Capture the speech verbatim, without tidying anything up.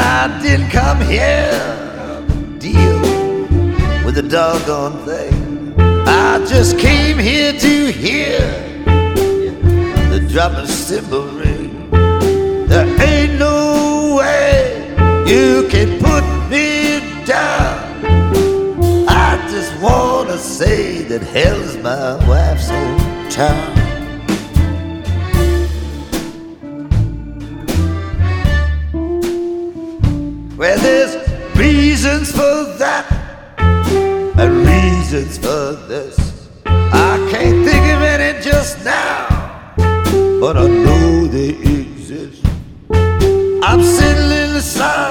I didn't come here to deal with the doggone thing. I just came here to hear the drumming cymbal ring. There ain't no way you can put me down. I just wanna say that hell's my wife's hometown. Well, there's reasons for that and reasons for this. I can't think of any just now, but I know they exist. I'm sitting in the sun